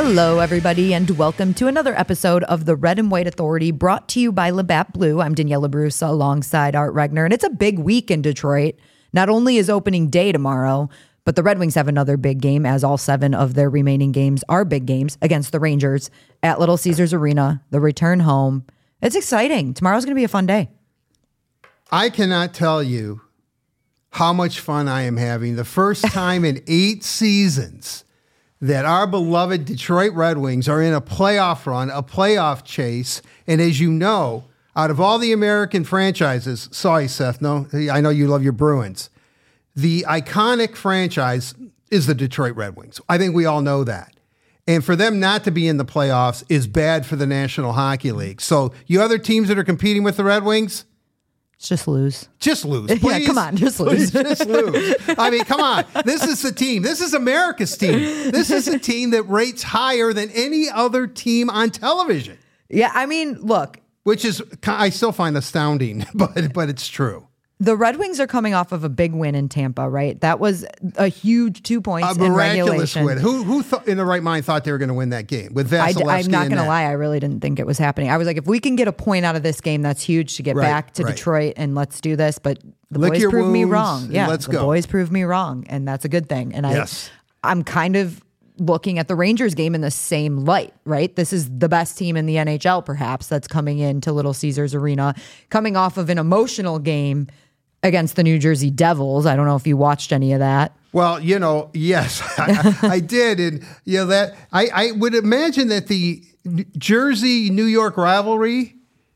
Hello, everybody, and welcome to another episode of the Red and White Authority, brought to you by Labatt Blue. I'm Danielle LaBrusa alongside Art Regner, and it's a big week in Detroit. Not only is opening day tomorrow, but the Red Wings have another big game, as all 7 of their remaining games are big games against the Rangers at Little Caesars Arena, the return home. It's exciting. Tomorrow's going to be a fun day. I cannot tell you how much fun I am having. The first time in 8 seasons that our beloved Detroit Red Wings are in a playoff run, a playoff chase. And as you know, out of all the American franchises, sorry, Seth, no, I know you love your Bruins. The iconic franchise is the Detroit Red Wings. I think we all know that. And for them not to be in the playoffs is bad for the National Hockey League. So you other teams that are competing with the Red Wings, just lose. Just lose. Please. Yeah, come on, just lose. Just lose. I mean, come on. This is the team. This is America's team. This is a team that rates higher than any other team on television. Yeah, I mean, look. Which is, I still find astounding, but it's true. The Red Wings are coming off of a big win in Tampa, right? That was a huge 2 points in regulation. Win. Who in the right mind thought they were going to win that game with Vasilevsky? I'm not going to lie. I really didn't think it was happening. I was like, if we can get a point out of this game, that's huge to get back to Detroit and let's do this. But the boys proved me wrong. Yeah, let's go. The boys proved me wrong, and that's a good thing. And I'm kind of looking at the Rangers game in the same light, right? This is the best team in the NHL, perhaps, that's coming into Little Caesars Arena, coming off of an emotional game against the New Jersey Devils. I don't know if you watched any of that. Well, yes, I did. And, that I would imagine that the Jersey-New York rivalry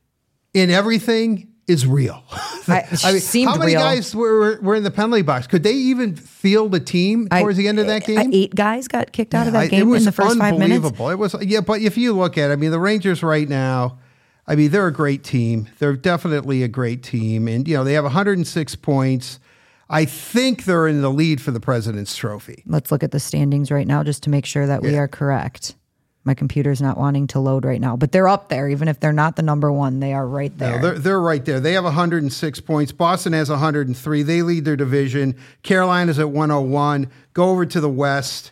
in everything is real. I mean, how many guys were in the penalty box? Could they even field a team towards the end of that game? 8 guys got kicked out of that game in the first 5 minutes. It was unbelievable. It was, but if you look at it, I mean, the Rangers right now, I mean, they're a great team. They're definitely a great team. And, they have 106 points. I think they're in the lead for the President's Trophy. Let's look at the standings right now just to make sure that we are correct. My computer's not wanting to load right now, but they're up there. Even if they're not the number 1, they are right there. No, they're right there. They have 106 points. Boston has 103. They lead their division. Carolina's at 101. Go over to the West.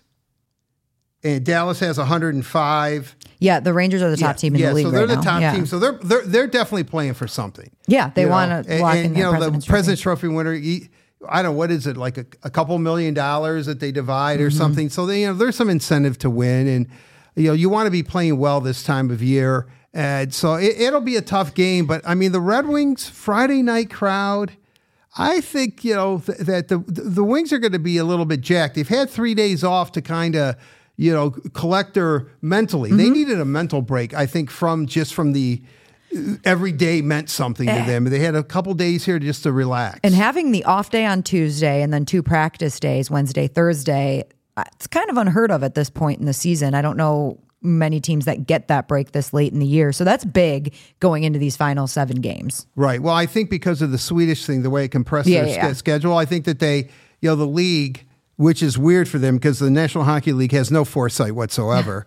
And Dallas has 105. Yeah, the Rangers are the top team in the league right now. So they're the top team. So they're definitely playing for something. Yeah, they want to lock in the President's Trophy winner. I don't know, what is it, like a couple $1 million that they divide or something. So there's some incentive to win, and you want to be playing well this time of year. And so it'll be a tough game. But I mean, the Red Wings Friday night crowd, I think that the Wings are going to be a little bit jacked. They've had 3 days off to kind of collect their mentally. They needed a mental break, I think, from the every day meant something to them. They had a couple days here just to relax. And having the off day on Tuesday and then 2 practice days, Wednesday, Thursday, it's kind of unheard of at this point in the season. I don't know many teams that get that break this late in the year. So that's big going into these final 7 games. Right. Well, I think because of the Swedish thing, the way it compressed their schedule, I think that they, the league, which is weird for them because the National Hockey League has no foresight whatsoever,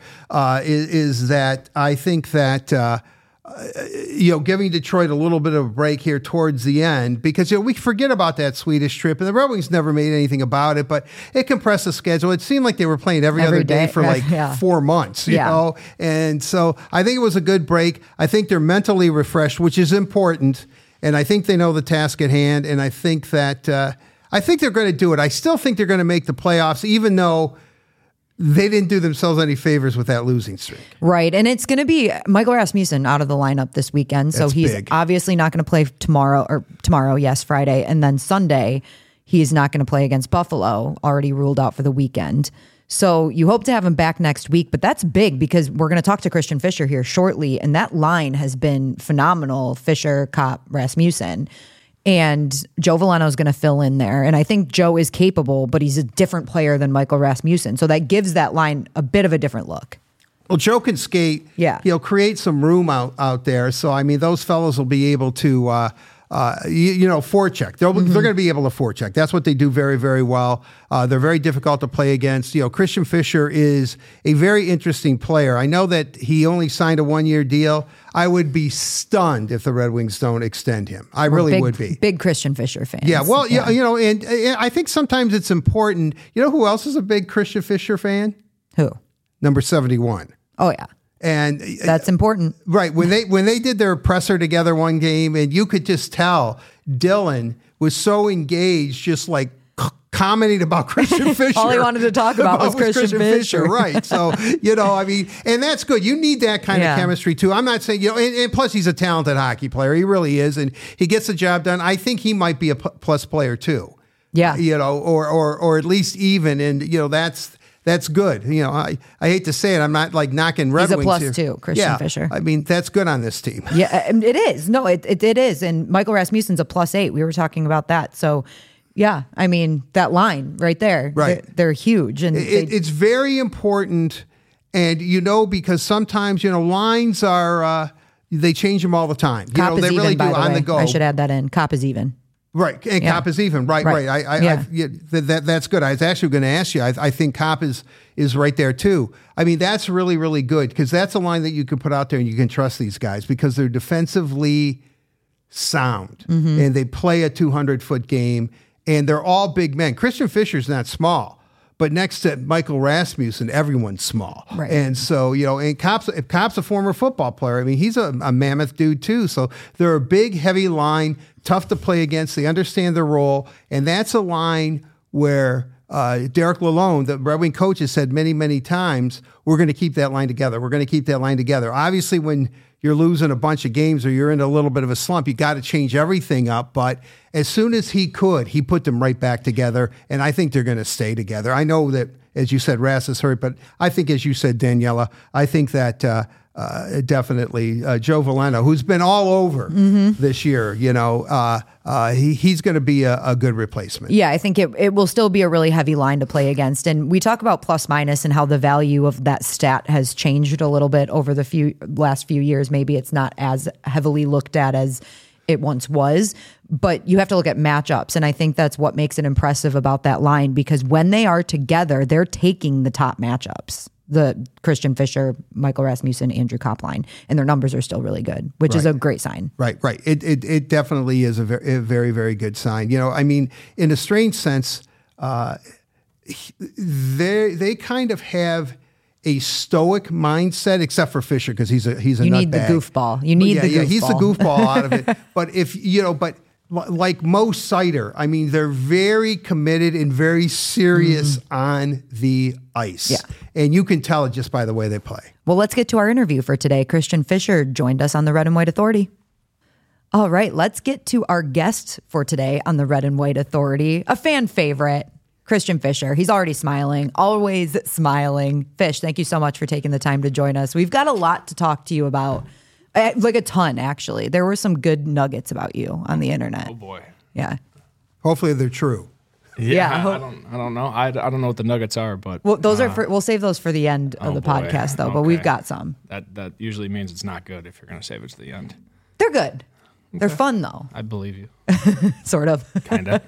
is that I think that, giving Detroit a little bit of a break here towards the end, because, we forget about that Swedish trip, and the Red Wings never made anything about it, but it compressed the schedule. It seemed like they were playing every other day for 4 months, you know? And so I think it was a good break. I think they're mentally refreshed, which is important, and I think they know the task at hand, and I think that... I think they're going to do it. I still think they're going to make the playoffs, even though they didn't do themselves any favors with that losing streak. Right. And it's going to be Michael Rasmussen out of the lineup this weekend. So he's obviously not going to play tomorrow, Friday. And then Sunday, he's not going to play against Buffalo, already ruled out for the weekend. So you hope to have him back next week. But that's big because we're going to talk to Christian Fischer here shortly. And that line has been phenomenal. Fischer, Kopp, Rasmussen. And Joe Veleno is going to fill in there. And I think Joe is capable, but he's a different player than Michael Rasmussen. So that gives that line a bit of a different look. Well, Joe can skate. Yeah. He'll create some room out there. So, I mean, those fellows will be able to forecheck. They're going to be able to forecheck. That's what they do very, very well. They're very difficult to play against. Christian Fischer is a very interesting player. I know that he only signed a 1-year deal. I would be stunned if the Red Wings don't extend him. I really would be. Big Christian Fischer fan. Yeah, well, yeah. And I think sometimes it's important. You know who else is a big Christian Fischer fan? Who? number 71. Oh, yeah. And that's important. Right. When they did their presser together one game, and you could just tell Dylan was so engaged, just like commenting about Christian Fisher. All he wanted to talk about was Christian Fisher. Right. So, I mean, and that's good. You need that kind of chemistry too. I'm not saying, and plus he's a talented hockey player. He really is. And he gets the job done. I think he might be a plus player too. Yeah. Or at least even. And, that's good. I hate to say it. I'm not like knocking Red Wings here. He's a plus too, Christian Fisher. I mean, that's good on this team. Yeah, it is. No, it is. And Michael Rasmussen's a +8. We were talking about that. So, yeah, I mean, that line right there. Right. They're huge. And it's very important. And, because sometimes, lines are, they change them all the time. Cop is they really even, by do the on way. the go. I should add that in. Cop is even. Right, and Cop is even. Right. That's good. I was actually going to ask you. I think Cop is right there too. I mean, that's really, really good because that's a line that you can put out there and you can trust these guys because they're defensively sound and they play a 200-foot game and they're all big men. Christian Fisher's not small, but next to Michael Rasmussen, everyone's small. Right. And so, and Cop's a former football player. I mean, he's a mammoth dude too. So they're a big, heavy line, tough to play against. They understand their role. And that's a line where Derek Lalonde, the Red Wing coach, has said many, many times, we're going to keep that line together. We're going to keep that line together. Obviously, when you're losing a bunch of games or you're in a little bit of a slump, you got to change everything up. But as soon as he could, he put them right back together. And I think they're going to stay together. I know that, as you said, Ras is hurt, but I think, as you said, Daniela, I think that definitely Joe Veleno, who's been all over this year, he's going to be a good replacement. Yeah, I think it will still be a really heavy line to play against. And we talk about plus minus and how the value of that stat has changed a little bit over the last few years. Maybe it's not as heavily looked at as it once was, but you have to look at matchups. And I think that's what makes it impressive about that line, because when they are together, they're taking the top matchups. The Christian Fisher, Michael Rasmussen, Andrew Copp line, and their numbers are still really good, which is a great sign. Right. It definitely is a very, very good sign. I mean, in a strange sense, they kind of have a stoic mindset, except for Fisher, because he's a you need the goofball. You need the goofball. Yeah, he's the goofball out of it. But like Mo Seider, I mean, they're very committed and very serious on the ice. Yeah. And you can tell it just by the way they play. Well, let's get to our interview for today. Christian Fisher joined us on the Red and White Authority. All right, let's get to our guest for today on the Red and White Authority. A fan favorite, Christian Fisher. He's already smiling, always smiling. Fish, thank you so much for taking the time to join us. We've got a lot to talk to you about. Like a ton, actually. There were some good nuggets about you on the internet. Oh boy. Yeah. Hopefully they're true. Yeah. I don't know. I don't know what the nuggets are, but well, those are we'll save those for the end of the podcast, though. Okay. But we've got some. That usually means it's not good if you're going to save it to the end. They're good. Okay. They're fun, though. I believe you. Sort of. Kind of.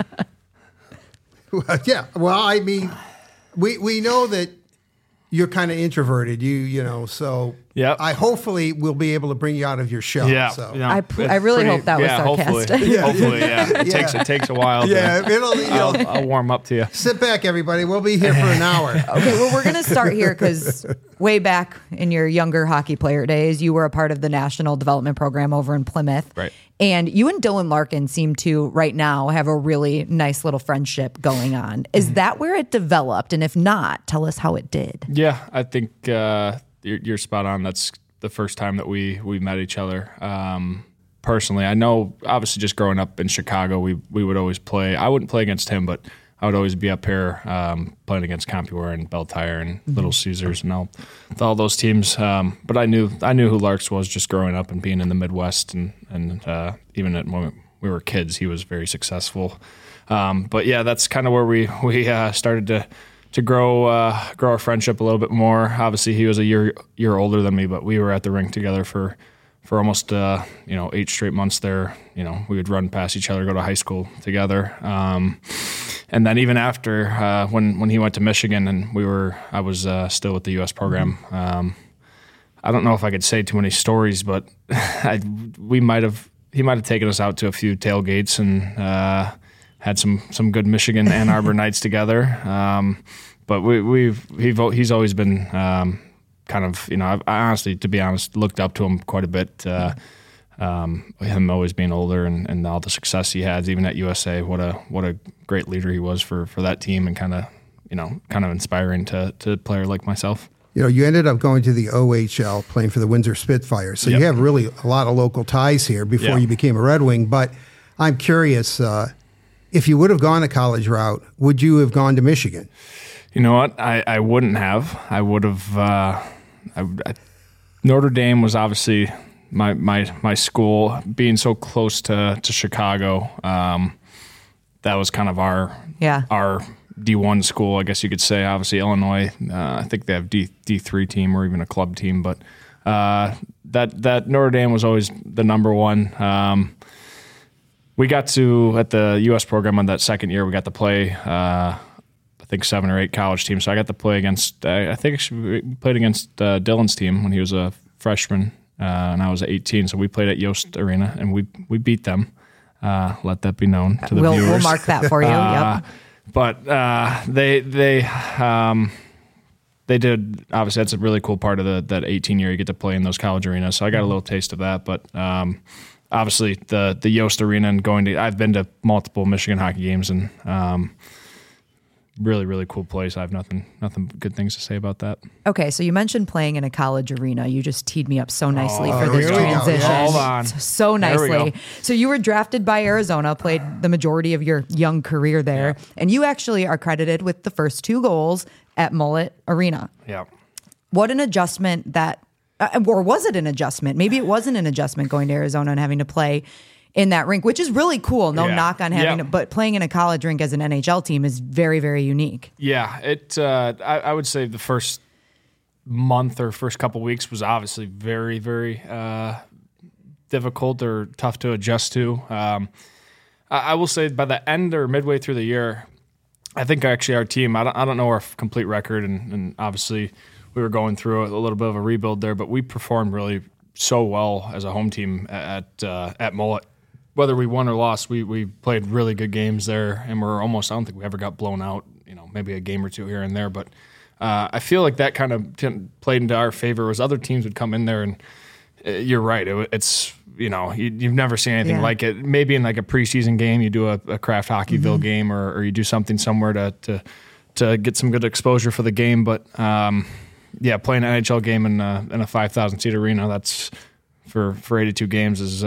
Yeah. Well, I mean, we know that you're kind of introverted, so yep. I hopefully will be able to bring you out of your shell. Yeah, so. I really hope that was sarcastic. Hopefully, It takes a while. I'll warm up to you. Sit back, everybody. We'll be here for an hour. Okay, well, we're going to start here because way back in your younger hockey player days, you were a part of the National Development Program over in Plymouth. Right. And you and Dylan Larkin seem to, right now, have a really nice little friendship going on. Is that where it developed? And if not, tell us how it did. Yeah, I think you're spot on. That's the first time that we met each other. Personally, I know, obviously, just growing up in Chicago, we would always play. I wouldn't play against him, but I would always be up here playing against CompuWare and Bell Tire and Little Caesars and all those teams. But I knew who Larks was just growing up and being in the Midwest, and even when we were kids, he was very successful. But yeah, that's kind of where we started to grow our friendship a little bit more. Obviously, he was a year older than me, but we were at the rink together for almost 8 straight months there. We would run past each other, go to high school together. And then even after when he went to Michigan and I was still with the U.S. program. I don't know if I could say too many stories, but he might have taken us out to a few tailgates and had some good Michigan Ann Arbor nights together. but he's always been kind of, I honestly, to be honest, looked up to him quite a bit. Him always being older and all the success he has, even at USA, what a great leader he was for that team, and kind of inspiring to a player like myself. You ended up going to the OHL, playing for the Windsor Spitfires. So you have really a lot of local ties here before you became a Red Wing. But I'm curious, if you would have gone the college route, would you have gone to Michigan? You know what? I wouldn't have. I would have. Notre Dame was obviously my school. Being so close to Chicago, that was kind of our D1 school, I guess you could say. Obviously, Illinois, I think they have D3 team or even a club team, but that Notre Dame was always the number one. We got to, at the U.S. program on that second year, we got to play, I think 7 or 8 college teams. So I got to play against, I think we played against Dylan's team when he was a freshman, and I was 18. So we played at Yost Arena, and we beat them. Let that be known to the viewers. We'll mark that for you. Yep. But they did, obviously that's a really cool part of that 18 year you get to play in those college arenas. So I got a little taste of that. But obviously the Yost Arena and I've been to multiple Michigan hockey games, and really, really cool place. I have nothing good things to say about that. Okay, so you mentioned playing in a college arena. You just teed me up so nicely for this transition. Hold on. So nicely. So you were drafted by Arizona, played the majority of your young career there, and you actually are credited with the first 2 goals at Mullet Arena. Yeah. What an adjustment that, or was it an adjustment? Maybe it wasn't an adjustment going to Arizona and having to play in that rink, which is really cool. No knock on having to, but playing in a college rink as an NHL team is very, very unique. Yeah, I would say the first month or first couple weeks was obviously very, very difficult or tough to adjust to. I will say by the end or midway through the year, I think actually our team, I don't know our complete record, and obviously we were going through a little bit of a rebuild there, but we performed really so well as a home team at Mullet. Whether we won or lost, we played really good games there, and I don't think we ever got blown out, maybe a game or 2 here and there. But I feel like that kind of played into our favor, as other teams would come in there, and you're right. It's, you've never seen anything like it. Maybe in like a preseason game, you do a Kraft Hockeyville game, or you do something somewhere to get some good exposure for the game. But playing an NHL game in a 5,000 seat arena, that's for 82 games is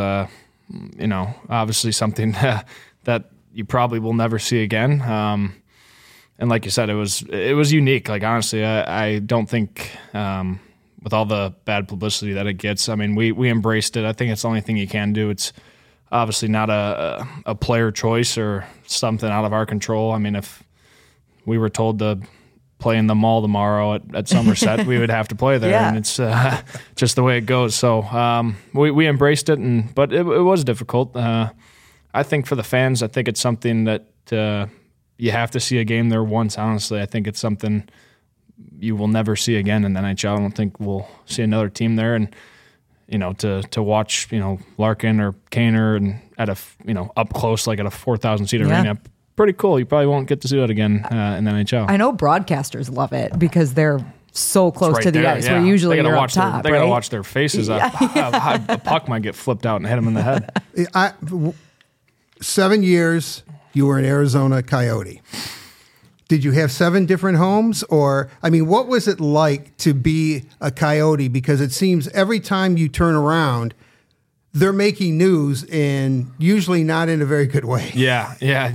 obviously something that you probably will never see again. And like you said, it was unique. Like, honestly, I don't think with all the bad publicity that it gets, I mean, we embraced it. I think it's the only thing you can do. It's obviously not a player choice or something out of our control. I mean, if we were told to play in the mall tomorrow at Somerset, we would have to play there, and it's just the way it goes. So we embraced it, but it was difficult. I think for the fans, I think it's something that you have to see a game there once. Honestly, I think it's something you will never see again in the NHL. I don't think we'll see another team there, and to watch Larkin or Kaner and at a up close, like at a 4,000 seat arena. Pretty cool. You probably won't get to see that again in the NHL. I know broadcasters love it because they're so close to the ice. Where usually you're up top, they got to watch their faces. A puck might get flipped out and hit them in the head. 7 years you were an Arizona Coyote. Did you have 7 different homes? Or, I mean, what was it like to be a Coyote? Because it seems every time you turn around, they're making news, and usually not in a very good way. Yeah.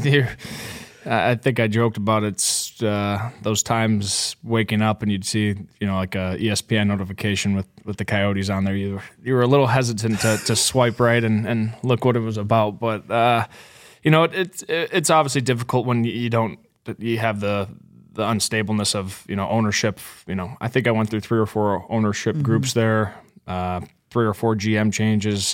I think I joked about it. Those times waking up and you'd see, like a ESPN notification with the Coyotes on there. You were a little hesitant to swipe right and look what it was about. But it's obviously difficult when you have the unstableness of ownership. I think I went through 3 or 4 ownership groups there. 3 or 4 GM changes.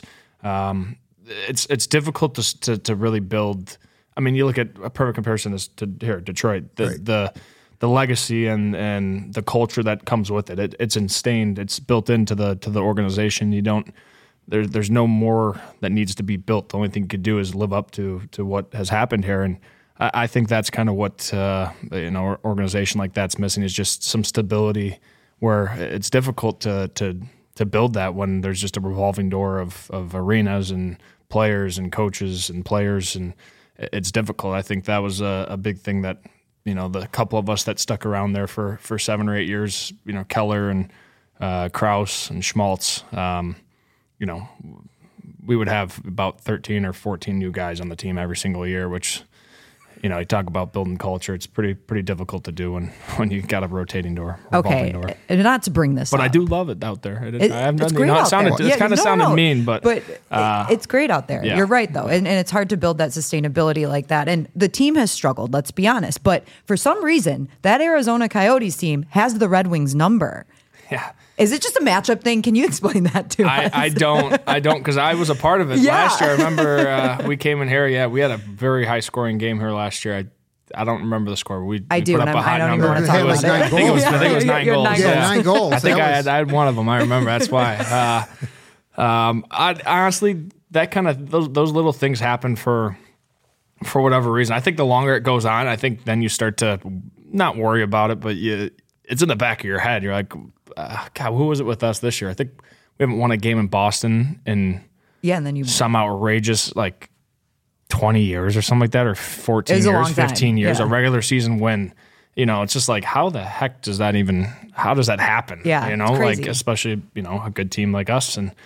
It's difficult to really build. I mean, you look at a perfect comparison is to Detroit. The legacy and the culture that comes with it. It's instained. It's built into the organization. You don't. There's no more that needs to be built. The only thing you could do is live up to what has happened here. And I think that's kind of what organization like that's missing, is just some stability, where it's difficult to build that when there's just a revolving door of arenas and players and coaches and players, and it's difficult. I think that was a big thing that, the couple of us that stuck around there for 7 or 8 years, Keller and Kraus and Schmaltz, we would have about 13 or 14 new guys on the team every single year, which, you talk about building culture. It's pretty difficult to do when you got a rotating door. Okay, door. And not to bring this but up. I do love it out there. It's great out there. It's kind of sounded mean, but it's great out there. Yeah. You're right, though. And it's hard to build that sustainability like that. And the team has struggled, let's be honest. But for some reason, that Arizona Coyotes team has the Red Wings number. Yeah. Is it just a matchup thing? Can you explain that to us? I don't, because I was a part of it last year. I remember we came in here. Yeah, we had a very high scoring game here last year. I don't remember the score. We do, put up a high number. I don't even want to talk about it. I think it was 9 goals. Yeah, 9 goals. I think I had one of them. I remember. That's why. I honestly, that kind of those little things happen for whatever reason. I think the longer it goes on, I think then you start to not worry about it, but it's in the back of your head. You're like, God, who was it with us this year? I think we haven't won a game in Boston in and then some outrageous 20 years or something like that, or 14 years, 15 years, a regular season win. It's just like, how the heck does that happen? Yeah, it's crazy. Especially, a good team like us. And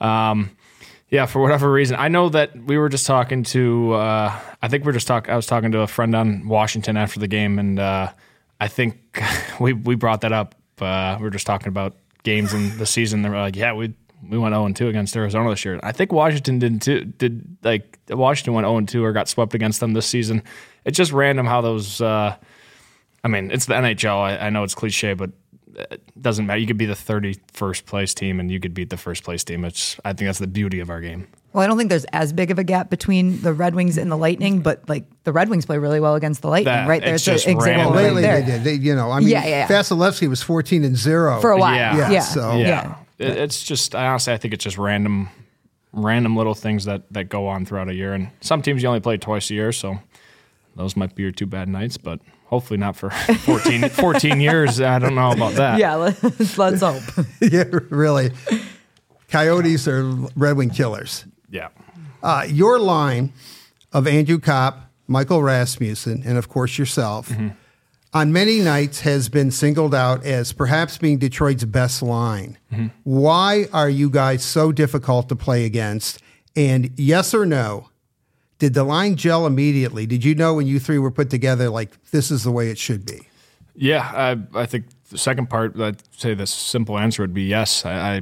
for whatever reason, I know that we were just talking to, I was talking to a friend on Washington after the game, and I think we brought that up. We were just talking about games in the season. They were like, yeah, we went 0-2 against Arizona this year. I think Washington did too. Washington went 0-2 or got swept against them this season. It's just random how those. It's the NHL. I know it's cliche, but it doesn't matter. You could be the 31st place team and you could beat the first place team. I think that's the beauty of our game. Well, I don't think there's as big of a gap between the Red Wings and the Lightning, but the Red Wings play really well against the Lightning, right? There's an example right there. They did. Vasilevsky was 14-0 for a while. Yeah. It's just, honestly, I think it's just random little things that go on throughout a year. And some teams you only play twice a year, so those might be your 2 bad nights, but hopefully not for 14 years. I don't know about that. Yeah, let's hope. Yeah, really. Coyotes are Red Wing killers. Yeah. Your line of Andrew Kopp, Michael Rasmussen, and of course yourself, on many nights has been singled out as perhaps being Detroit's best line. Why are you guys so difficult to play against? And yes or no, did the line gel immediately? Did you know when you three were put together, this is the way it should be? Yeah, I think the second part, I'd say the simple answer would be yes. I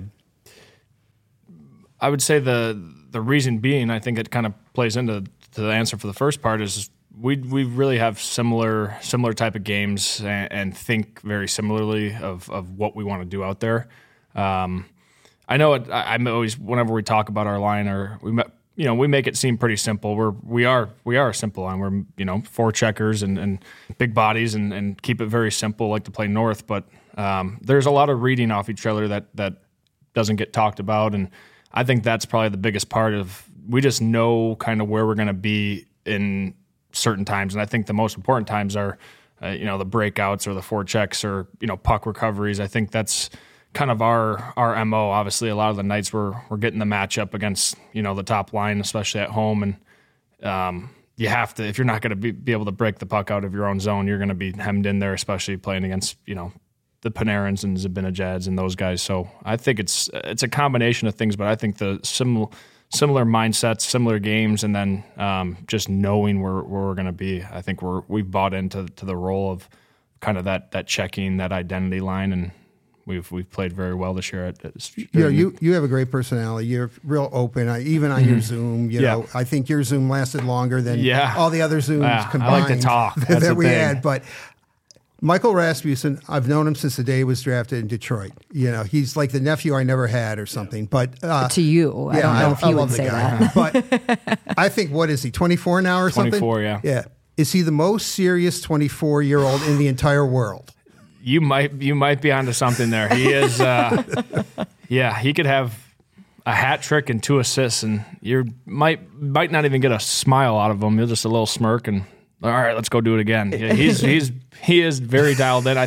would say the reason being, I think it kind of plays into the answer for the first part, is we really have similar type of games and think very similarly of what we want to do out there. I know I'm always, whenever we talk about our line, or we make it seem pretty simple. We are a simple line. We're four checkers and big bodies and keep it very simple, like to play north. But there's a lot of reading off each other that doesn't get talked about, and I think that's probably the biggest part of, we just know kind of where we're going to be in certain times. And I think the most important times are, the breakouts or the forechecks or, puck recoveries. I think that's kind of our MO. Obviously, a lot of the nights we're getting the matchup against, the top line, especially at home. And you have to, if you're not going to be able to break the puck out of your own zone, you're going to be hemmed in there, especially playing against, the Panarins and Zibanejad's and those guys. So I think it's a combination of things, but I think the similar mindsets, similar games, and then just knowing where we're going to be. I think we've bought into the role of kind of that checking, that identity line, and we've played very well this year. You have a great personality. You're real open, even on your Zoom. You know, I think your Zoom lasted longer than all the other Zooms combined. I like to talk. that we had, but. Michael Rasmussen, I've known him since the day he was drafted in Detroit. He's like the nephew I never had or something. But to you, I don't know if you would say that. But I think, what is he, 24 now or something? 24, yeah. Yeah. Is he the most serious 24-year-old in the entire world? You might be onto something there. He is. He could have a hat trick and 2 assists, and you might not even get a smile out of him. You'll just a little smirk and all right, let's go do it again. Yeah, he is very dialed in.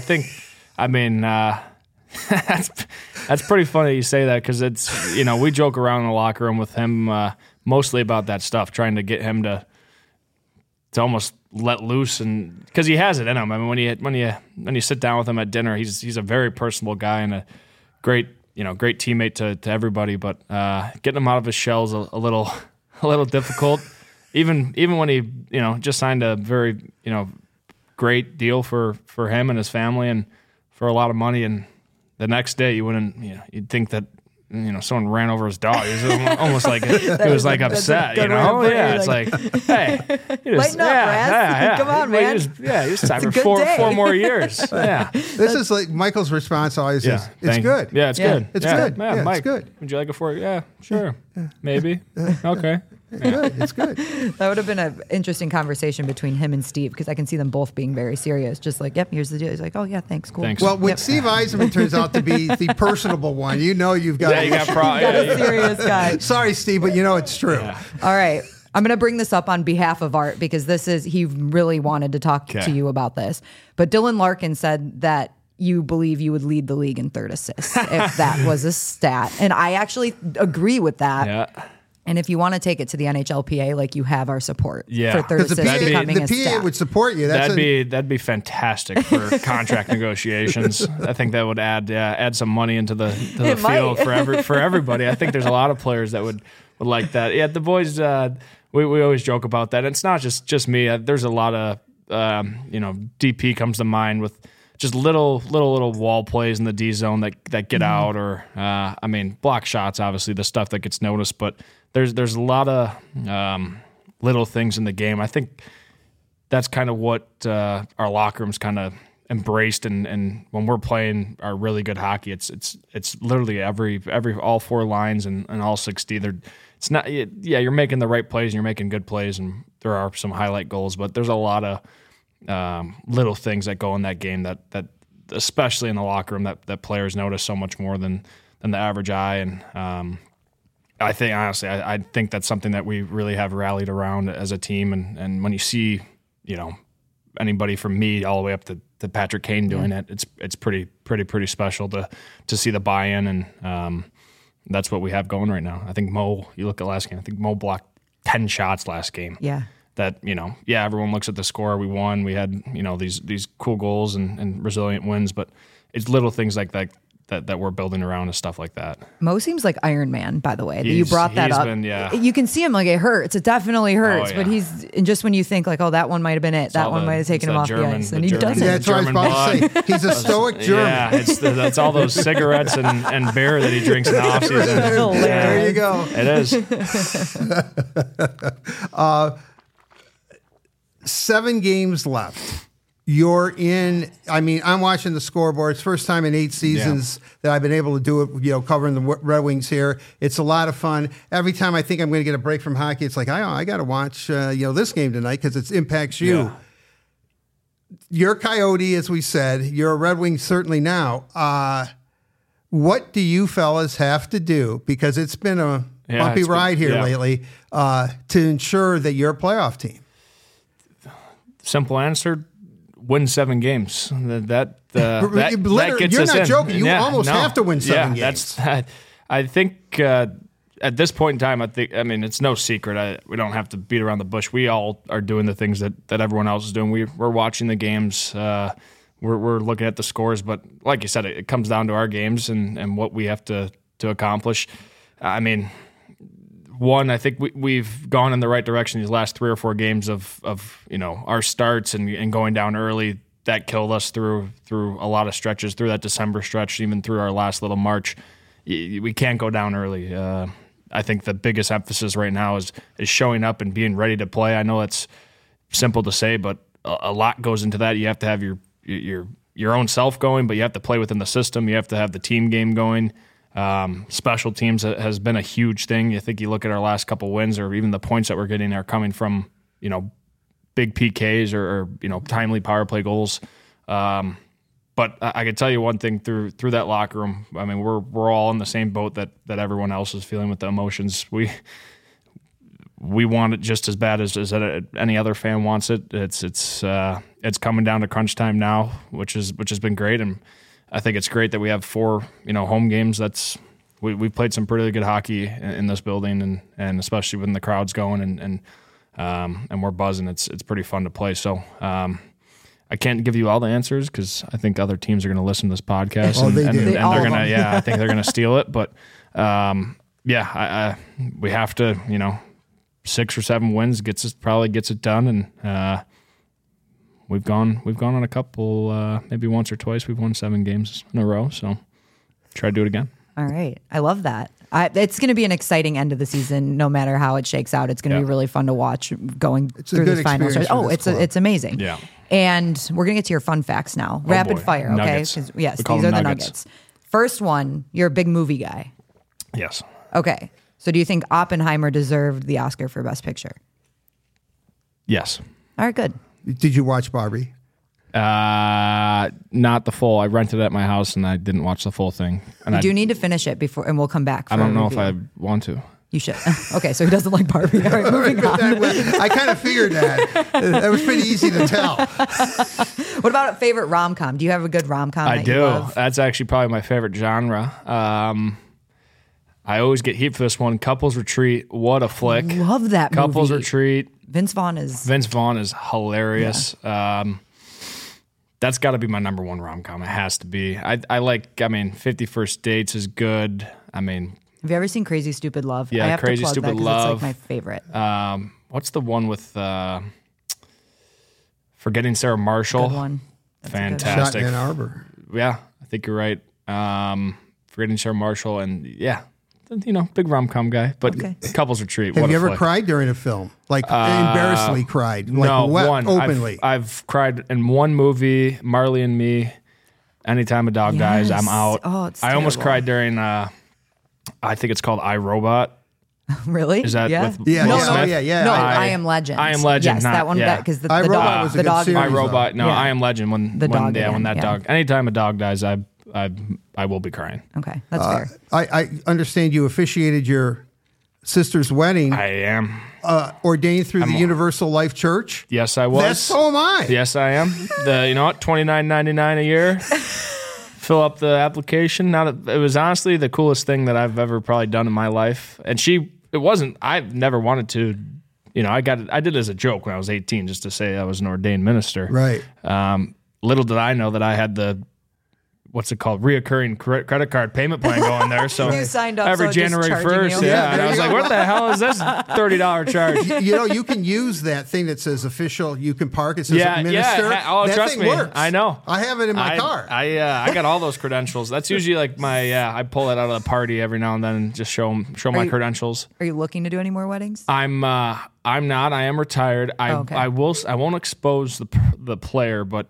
That's pretty funny you say that, because it's, we joke around in the locker room with him mostly about that stuff, trying to get him to almost let loose, and because he has it in him. I mean, when you sit down with him at dinner, he's a very personable guy and a great teammate to everybody. But getting him out of his shell is a little difficult. Even when he just signed a very great deal for him and his family and for a lot of money, and the next day you'd think that someone ran over his dog. It was almost like he was like upset, Yeah, it's like, hey, lighten up, Raz. Come on, man. You just time for four more years. Yeah, this is like Michael's response always is, "It's good." Yeah, it's good. It's good. Yeah, Mike, it's good. Would you like it for? Yeah, sure. Maybe. Okay. It's good. That would have been an interesting conversation between him and Steve, because I can see them both being very serious. Just like, yep, here's the deal. He's like, oh yeah, thanks, cool. Thanks. Well, when Steve Yzerman turns out to be the personable one, you've got a serious guy. Sorry, Steve, but it's true. Yeah. All right. I'm going to bring this up on behalf of Art, because he really wanted to talk to you about this. But Dylan Larkin said that you believe you would lead the league in third assists if that was a stat. And I actually agree with that. Yeah. And if you want to take it to the NHLPA, you have our support for third assist becoming a stat. The PA would support you. That'd be fantastic for contract negotiations. I think that would add some money into the field for everybody. I think there's a lot of players that would like that. Yeah, the boys, we always joke about that. And it's not just me. There's a lot of DP comes to mind with just little wall plays in the D zone that get out, or block shots, obviously the stuff that gets noticed, but there's a lot of little things in the game. I think that's kind of what our locker room's kind of embraced, and when we're playing our really good hockey, it's literally every all four lines and all 60. It's not you're making the right plays and you're making good plays, and there are some highlight goals, but there's a lot of little things that go in that game that especially in the locker room that players notice so much more than the average eye. And I think, honestly, I think that's something that we really have rallied around as a team. And when you see, anybody from me all the way up to Patrick Kane doing it, it's pretty special to see the buy-in. And that's what we have going right now. I think Mo, you look at last game, I think Mo blocked 10 shots last game. Yeah. That, everyone looks at the score. We won. We had, these cool goals and resilient wins, but it's little things like that we're building around and stuff like that. Mo seems like Iron Man, by the way. You brought that up. You can see him it hurts. It definitely hurts. But and just when you think that one might have been it, that one might have taken him off the ice, and he doesn't. That's what I was about to say. He's a stoic German. Yeah, that's all those cigarettes and beer that he drinks in the off season. There you go. It is. 7 games left. You're in. I'm watching the scoreboard. It's first time in 8 seasons that I've been able to do it. Covering the Red Wings here. It's a lot of fun. Every time I think I'm going to get a break from hockey, it's like I got to watch this game tonight because it impacts you. Yeah. You're a Coyote, as we said. You're a Red Wing certainly now. What do you fellas have to do, because it's been a bumpy ride here lately, to ensure that you're a playoff team? Simple answer: win 7 games. That gets you're us not in. joking. You almost have to win 7 games. I think at this point in time, it's no secret. We don't have to beat around the bush. We all are doing the things that everyone else is doing. We're watching the games. We're looking at the scores. But like you said, it comes down to our games and what we have to accomplish. One, I think we've gone in the right direction these last 3 or 4 games of our starts and going down early. That killed us through a lot of stretches, through that December stretch, even through our last little March. We can't go down early. I think the biggest emphasis right now is showing up and being ready to play. I know it's simple to say, but a lot goes into that. You have to have your own self going, but you have to play within the system. You have to have the team game going. Special teams has been a huge thing. I think you look at our last couple wins, or even the points that we're getting are coming from, big PKs or timely power play goals. But I can tell you one thing through that locker room. We're all in the same boat that everyone else is feeling with the emotions. we want it just as bad as any other fan wants it. It's coming down to crunch time now, which has been great, and I think it's great that we have 4 home games. We've played some pretty good hockey in this building, and especially when the crowd's going and we're buzzing. It's pretty fun to play. So I can't give you all the answers because I think other teams are going to listen to this podcast and they're going to I think they're going to steal it. But we have to 6 or 7 wins probably gets it done, and we've gone on a couple maybe once or twice we've won 7 games in a row. So try to do it again. All right. I love that. It's going to be an exciting end of the season, no matter how it shakes out. It's going to be really fun to watch going through the final stretch. Oh, it's amazing. Yeah. And we're going to get to your fun facts now. Rapid fire, okay? Nuggets. Yes, these are the nuggets. First one, you're a big movie guy. Yes. Okay. So do you think Oppenheimer deserved the Oscar for Best Picture? Yes. All right, good. Did you watch Barbie? Not the full. I rented it at my house and I didn't watch the full thing. And you do need to finish it before, and we'll come back. I don't know if I want to. You should. Okay, so he doesn't like Barbie. All right, moving on. I kind of figured that. That was pretty easy to tell. What about a favorite rom-com? Do you have a good rom-com? I do. You love? That's actually probably my favorite genre. I always get heat for this one. Couples Retreat. What a flick! Love that movie. Couples Retreat. Vince Vaughn is hilarious. Yeah. That's got to be my number one rom-com. It has to be. I like. 50 First Dates is good. Have you ever seen Crazy Stupid Love? Yeah, I have Crazy to plug Stupid that Love. It's like my favorite. What's the one with Forgetting Sarah Marshall? Good one. That's fantastic. Shot in Ann Arbor. Yeah, I think you're right. Forgetting Sarah Marshall, and big rom-com guy, but Couples Retreat. Have you ever cried during a film? Like embarrassingly cried? Like no, one. Openly. I've cried in one movie, Marley and Me. Anytime a dog dies, I'm out. Oh, it's I almost cried during. I think it's called iRobot. Really? Is that with Will Smith? No, I Am Legend. I Am Legend. Yes, that one. Because the iRobot dog was a good series, iRobot. No, I Am Legend. When that dog. Yeah. Anytime a dog dies, I will be crying. Okay, that's fair. I understand you officiated your sister's wedding. I am ordained through the Universal Life Church. Yes, I was. So am I. Yes, I am. $29.99 a year. Fill up the application. It was honestly the coolest thing that I've ever probably done in my life. And it wasn't. I've never wanted to. I did it as a joke when I was 18, just to say I was an ordained minister. Right. Little did I know that I had the. What's it called? Reoccurring credit card payment plan going there. So you signed up every January 1st. Yeah. And I was like, what the hell is this $30 charge? You can use that thing that says official. You can park. It says minister. Yeah. Oh, that trust thing me. Works. I know. I have it in my car. I got all those credentials. That's usually like I pull it out of the party every now and then and just show my credentials. Are you looking to do any more weddings? I'm not. I am retired. I won't expose the player, but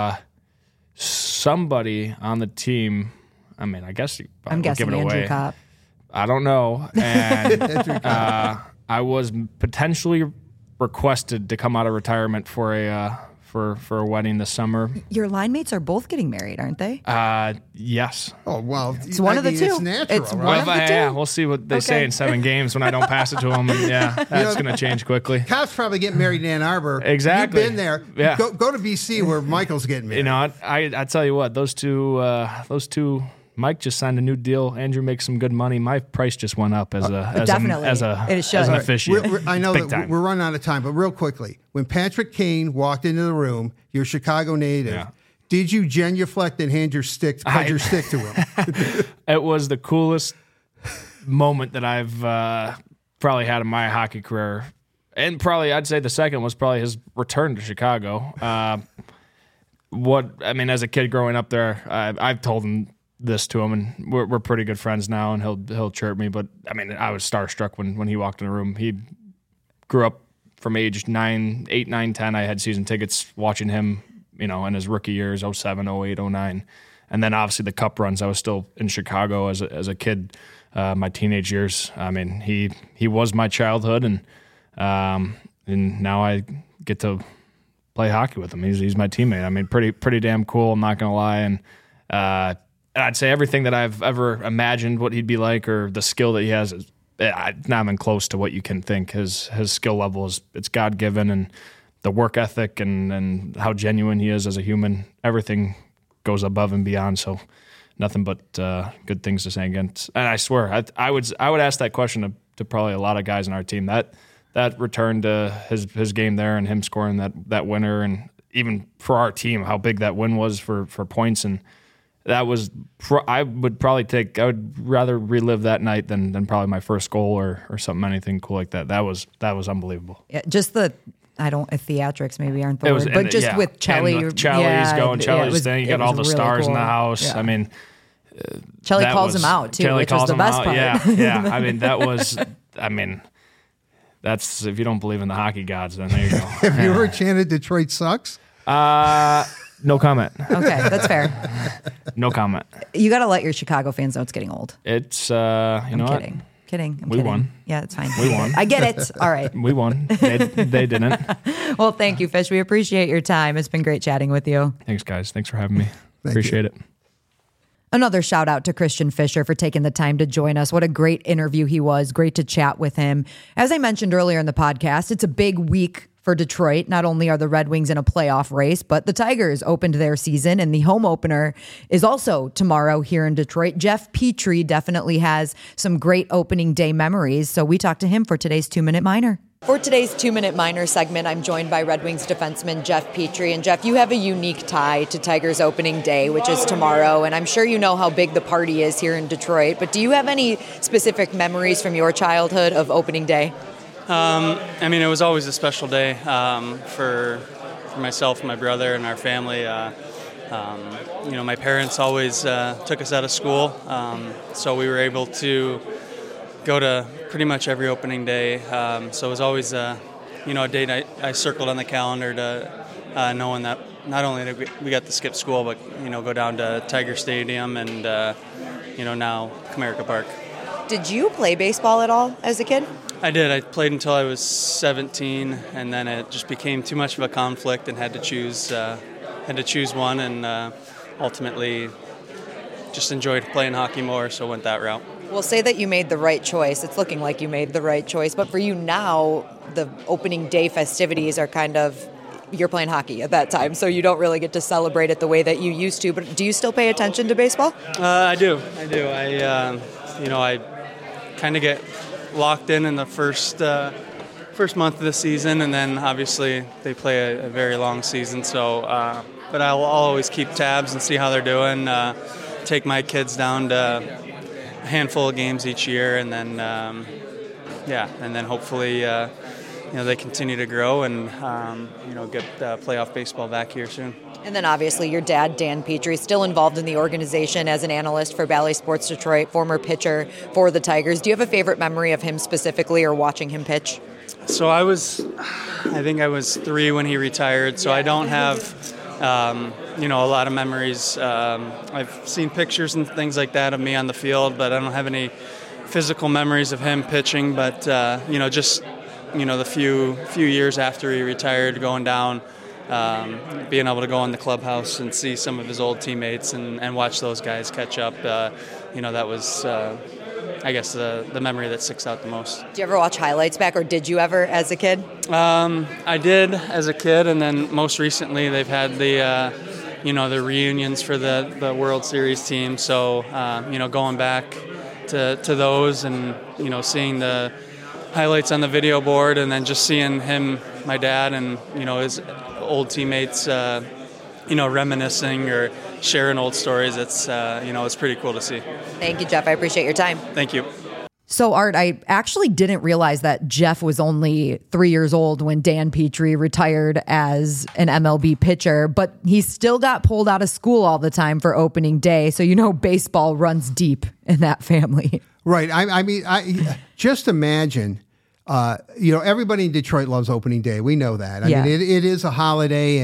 somebody on the team, I guess I'm guessing give it Andrew away. Kopp. I don't know. And I was potentially requested to come out of retirement for a wedding this summer. Your line mates are both getting married, aren't they? Yes. Oh, well. It's one of the two. It's natural, It's right? one of the two. Yeah, we'll see what they say in 7 games when I don't pass it to them. And that's going to change quickly. Cops probably getting married in Ann Arbor. Exactly. You've been there. Yeah. Go to BC where Michael's getting married. I tell you what, those two. Mike just signed a new deal. Andrew makes some good money. My price just went up as an officiant. I know Big that time. we're running out of time, but real quickly, when Patrick Kane walked into the room, you're a Chicago native. Did you genuflect and hand your stick to him? It was the coolest moment that I've probably had in my hockey career, and probably I'd say the second was probably his return to Chicago. As a kid growing up there, I've told him this to him, and we're pretty good friends now, and he'll chirp me. But I was starstruck when he walked in the room. He grew up from age 8, 9, 10. I had season tickets watching him, in his rookie years, 07, 08, 09. And then obviously the cup runs. I was still in Chicago as a kid, my teenage years. He was my childhood, and now I get to play hockey with him. He's my teammate. Pretty damn cool. I'm not gonna lie, and I'd say everything that I've ever imagined what he'd be like, or the skill that he has, not even close to what you can think. His skill level it's God given, and the work ethic and how genuine he is as a human, everything goes above and beyond. So nothing but good things to say against. And I swear, I would ask that question to probably a lot of guys on our team. That return to his game there and him scoring that winner, and even for our team, how big that win was for points. And that was I would rather relive that night than probably my first goal or something, anything cool like that. That was unbelievable. Yeah, just theatrics maybe aren't the word, but just with Chelly. Chelly's going, Chelly's thing. You got all the really stars cool in the house. Yeah. I mean, Chelly calls him out too, which was the best part. Yeah. I mean, that's, if you don't believe in the hockey gods, then there you go. Have you ever chanted Detroit sucks? No comment. Okay, that's fair. No comment. You got to let your Chicago fans know it's getting old. It's, I'm kidding. We won. Yeah, it's fine. We won. I get it. All right. We won. They didn't. Well, thank you, Fish. We appreciate your time. It's been great chatting with you. Thanks, guys. Thanks for having me. Appreciate it. Another shout out to Christian Fischer for taking the time to join us. What a great interview he was. Great to chat with him. As I mentioned earlier in the podcast, it's a big week for Detroit. Not only are the Red Wings in a playoff race, but the Tigers opened their season, and the home opener is also tomorrow here in Detroit. Jeff Petrie definitely has some great opening day memories, so we talked to him for today's 2-Minute Minor. For today's 2-Minute Minor segment, I'm joined by Red Wings defenseman Jeff Petrie. And Jeff, you have a unique tie to Tigers opening day, which is tomorrow, and I'm sure you know how big the party is here in Detroit, but do you have any specific memories from your childhood of opening day? It was always a special day for myself and my brother and our family. My parents always took us out of school, so we were able to go to pretty much every opening day. So it was always a date I circled on the calendar to knowing that not only did we got to skip school, but go down to Tiger Stadium and now Comerica Park. Did you play baseball at all as a kid? I did. I played until I was 17, and then it just became too much of a conflict and had to choose one, and ultimately just enjoyed playing hockey more, so went that route. We'll say that you made the right choice. It's looking like you made the right choice, but for you now, the opening day festivities are kind of, you're playing hockey at that time, so you don't really get to celebrate it the way that you used to, but do you still pay attention to baseball? I do. I kind of get locked in the first month of the season, and then obviously they play a very long season. So, but I'll always keep tabs and see how they're doing. Take my kids down to a handful of games each year, and then hopefully they continue to grow and get playoff baseball back here soon. And then obviously your dad, Dan Petrie, still involved in the organization as an analyst for Bally Sports Detroit, former pitcher for the Tigers. Do you have a favorite memory of him specifically or watching him pitch? So I think I was 3 when he retired, so I don't have a lot of memories. I've seen pictures and things like that of me on the field, but I don't have any physical memories of him pitching. But the few years after he retired, going down, being able to go in the clubhouse and see some of his old teammates and watch those guys catch up, that was, I guess, the memory that sticks out the most. Do you ever watch highlights back, or did you ever as a kid? I did as a kid, and then most recently they've had the reunions for the World Series team. So, going back to those and, seeing the highlights on the video board, and then just seeing him, my dad, and, his old teammates, reminiscing or sharing old stories. It's pretty cool to see. Thank you, Jeff. I appreciate your time. Thank you. So, Art, I actually didn't realize that Jeff was only 3 years old when Dan Petrie retired as an MLB pitcher, but he still got pulled out of school all the time for opening day. So, baseball runs deep in that family. Right. I just imagine, everybody in Detroit loves opening day. We know that. I mean, it is a holiday, and,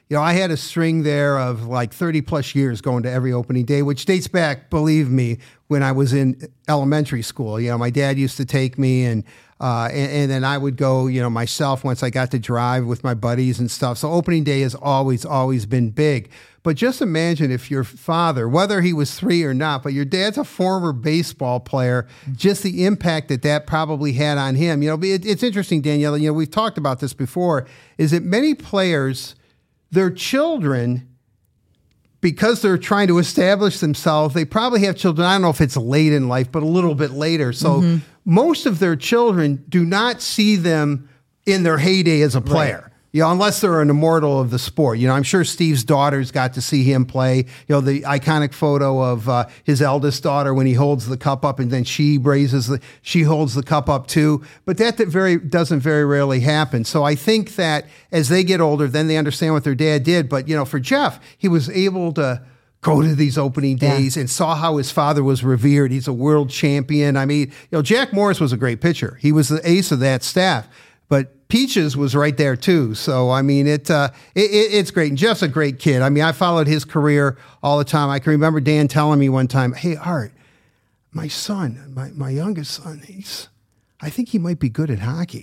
I had a string there of like 30 plus years going to every opening day, which dates back, believe me, when I was in elementary school. My dad used to take me and then I would go, myself once I got to drive with my buddies and stuff. So opening day has always been big. But just imagine if your father, whether he was 3 or not, but your dad's a former baseball player, just the impact that probably had on him. It's interesting, Danielle, we've talked about this before, is that many players, their children, because they're trying to establish themselves, they probably have children, I don't know if it's late in life, but a little bit later. So most of their children do not see them in their heyday as a player. Right. Unless they're an immortal of the sport. I'm sure Steve's daughters got to see him play. The iconic photo of his eldest daughter when he holds the cup up and then she holds the cup up too. But that doesn't very rarely happen. So I think that as they get older, then they understand what their dad did. But, for Jeff, he was able to go to these opening days and saw how his father was revered. He's a world champion. I mean, Jack Morris was a great pitcher. He was the ace of that staff. But Peaches was right there too. So, I mean, it's great. And Jeff's a great kid. I mean, I followed his career all the time. I can remember Dan telling me one time, "Hey, Art, my son, my youngest son, I think he might be good at hockey."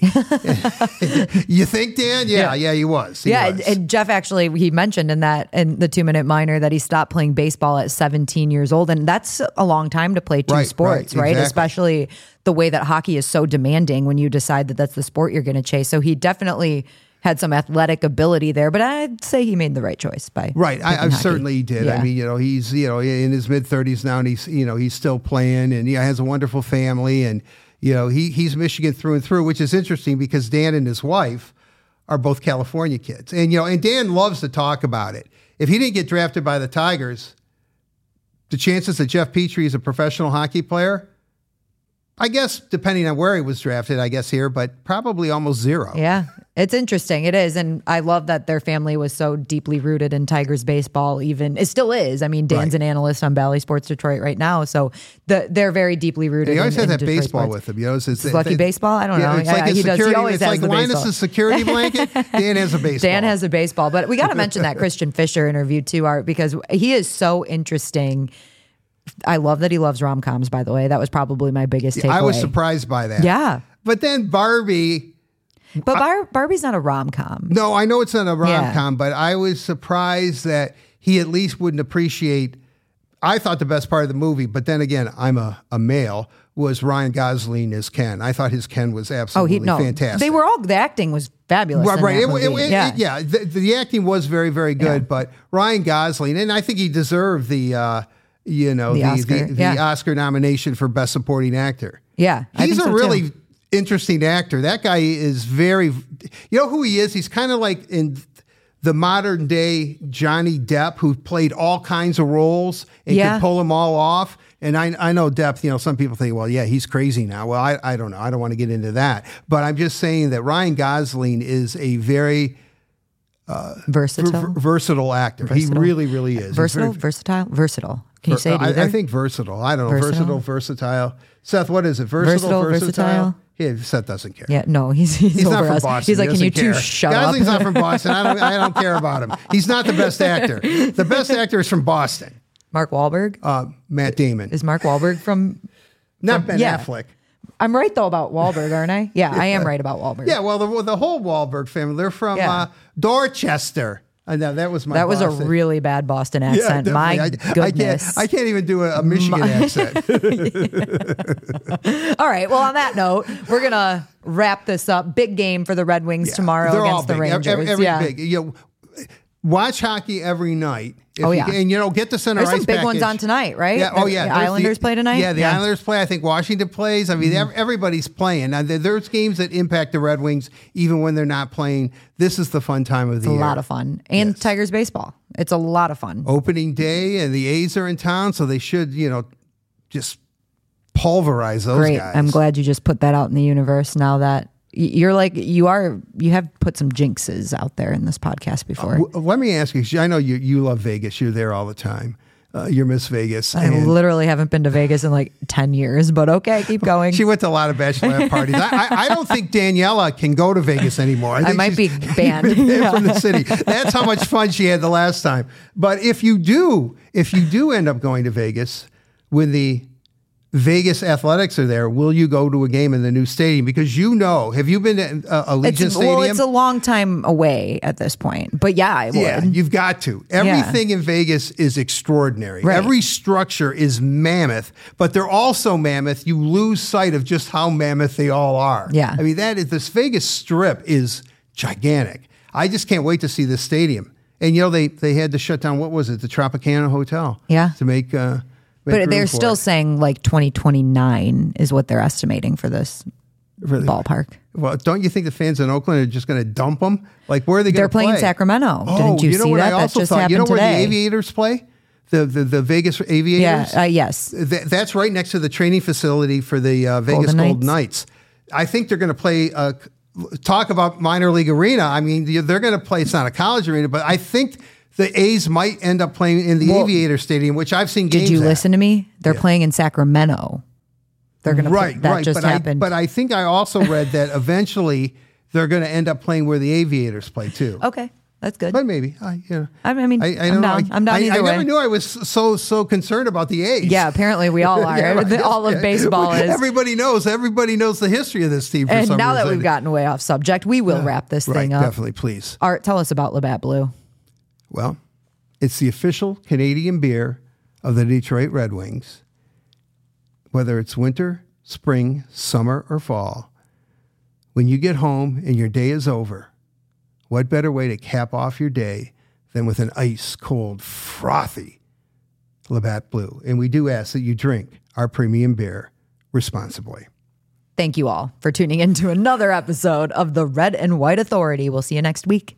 You think, Dan? Yeah, he was. He was. And Jeff actually, he mentioned in the 2-minute minor that he stopped playing baseball at 17 years old. And that's a long time to play two sports, right? Exactly. Especially the way that hockey is so demanding when you decide that that's the sport you're going to chase. So he definitely had some athletic ability there, but I'd say he made the right choice by I certainly did. Yeah. I mean, he's in his mid-30s now, and he's still playing, and has a wonderful family, and he's Michigan through and through, which is interesting because Dan and his wife are both California kids, and and Dan loves to talk about it. If he didn't get drafted by the Tigers, the chances that Jeff Petrie is a professional hockey player, I guess, depending on where he was drafted, here, but probably almost zero. Yeah, it's interesting. It is. And I love that their family was so deeply rooted in Tigers baseball. Even it still is. I mean, Dan's an analyst on Bally Sports Detroit right now. So they're very deeply rooted. He always has that Detroit baseball sports. with him. It's lucky baseball? I don't know. It's like he always has the Linus' security blanket. Dan has a baseball. Dan has a baseball. But we got to mention that Christian Fischer interview too, Art, because he is so interesting. I love that he loves rom-coms, by the way. That was probably my biggest takeaway. I was surprised by that. Yeah. But then Barbie... But Barbie's not a rom-com. No, I know it's not a rom-com, but I was surprised that he at least wouldn't appreciate... I thought the best part of the movie, but then again, I'm a male, was Ryan Gosling as Ken. I thought his Ken was absolutely fantastic. They were all... The acting was fabulous. Right. The acting was very, very good, but Ryan Gosling, and I think he deserved the Oscar nomination for Best Supporting Actor. Yeah. He's a really interesting actor. That guy is very, who he is? He's kind of like in the modern day Johnny Depp, who played all kinds of roles and could pull them all off. And I know Depp, some people think, well, he's crazy now. Well, I don't know. I don't want to get into that. But I'm just saying that Ryan Gosling is a very... versatile actor. Versatile. He really, really is. Versatile. Can you say it either? I think versatile. I don't know. Versatile. Seth, what is it? Versatile? Yeah, Seth doesn't care. Yeah, no, he's not over from us. Boston. He's like, can you two shut up? Gosling's not from Boston. I don't care about him. He's not the best actor. The best actor is from Boston. Mark Wahlberg? Matt Damon. Is Mark Wahlberg from... Not Ben Affleck. I'm right, though, about Wahlberg, aren't I? Yeah, I am right about Wahlberg. Yeah, well, the whole Wahlberg family, they're from Dorchester. No, that was That was Boston. A really bad Boston accent. My goodness. I can't even do a Michigan accent. All right. Well, on that note, we're going to wrap this up. Big game for the Red Wings tomorrow against the Rangers. Every big. Watch hockey every night. And, get the center ice There's some big package. ones on tonight, right? Yeah. The Islanders play tonight? Yeah, the Islanders play. I think Washington plays. I mean, everybody's playing. Now, there's games that impact the Red Wings even when they're not playing. This is the fun time of the year. It's a lot of fun. And Tigers baseball. It's a lot of fun. Opening day, and the A's are in town, so they should, just pulverize those guys. I'm glad you just put that out in the universe now that you have put some jinxes out there in this podcast before. Let me ask you, I know you love Vegas. You're there all the time. you're Miss Vegas. I literally haven't been to Vegas in like 10 years, but okay, keep going. She went to a lot of bachelorette parties. I don't think Daniela can go to Vegas anymore. I might be banned from the city. That's how much fun she had the last time. But if you do end up going to Vegas when the Vegas Athletics are there, will you go to a game in the new stadium? Because have you been to Allegiant Stadium? Well, it's a long time away at this point. But yeah, I would. Yeah, you've got to. Everything in Vegas is extraordinary. Right. Every structure is mammoth, but they're also mammoth. You lose sight of just how mammoth they all are. Yeah. I mean, this Vegas Strip is gigantic. I just can't wait to see this stadium. And, they had to shut down, what was it, the Tropicana Hotel? Yeah. To make... But they're still saying like 2029 is what they're estimating for this ballpark. Well, don't you think the fans in Oakland are just going to dump them? Like, where are they going to play? They're playing Sacramento. Didn't you see that? That just happened today. You know where the Aviators play? The Vegas Aviators? Yeah, yes. That's right next to the training facility for the Vegas Golden Knights. I think they're going to play... talk about minor league arena. I mean, they're going to play... It's not a college arena, but I think... The A's might end up playing in the Aviator Stadium, which I've seen games. Did you listen to me? They're playing in Sacramento. They're going to that just happened. But I think I also read that eventually they're going to end up playing where the Aviators play too. Okay, that's good. But maybe I don't know. I'm down either way. I never knew I was so concerned about the A's. Yeah, apparently we all are. All of baseball is. Everybody knows the history of this team. And now that we've gotten way off subject, we will wrap this thing up. Definitely, please. Art, tell us about Labatt Blue. Well, it's the official Canadian beer of the Detroit Red Wings. Whether it's winter, spring, summer, or fall, when you get home and your day is over, what better way to cap off your day than with an ice-cold, frothy Labatt Blue? And we do ask that you drink our premium beer responsibly. Thank you all for tuning in to another episode of the Red and White Authority. We'll see you next week.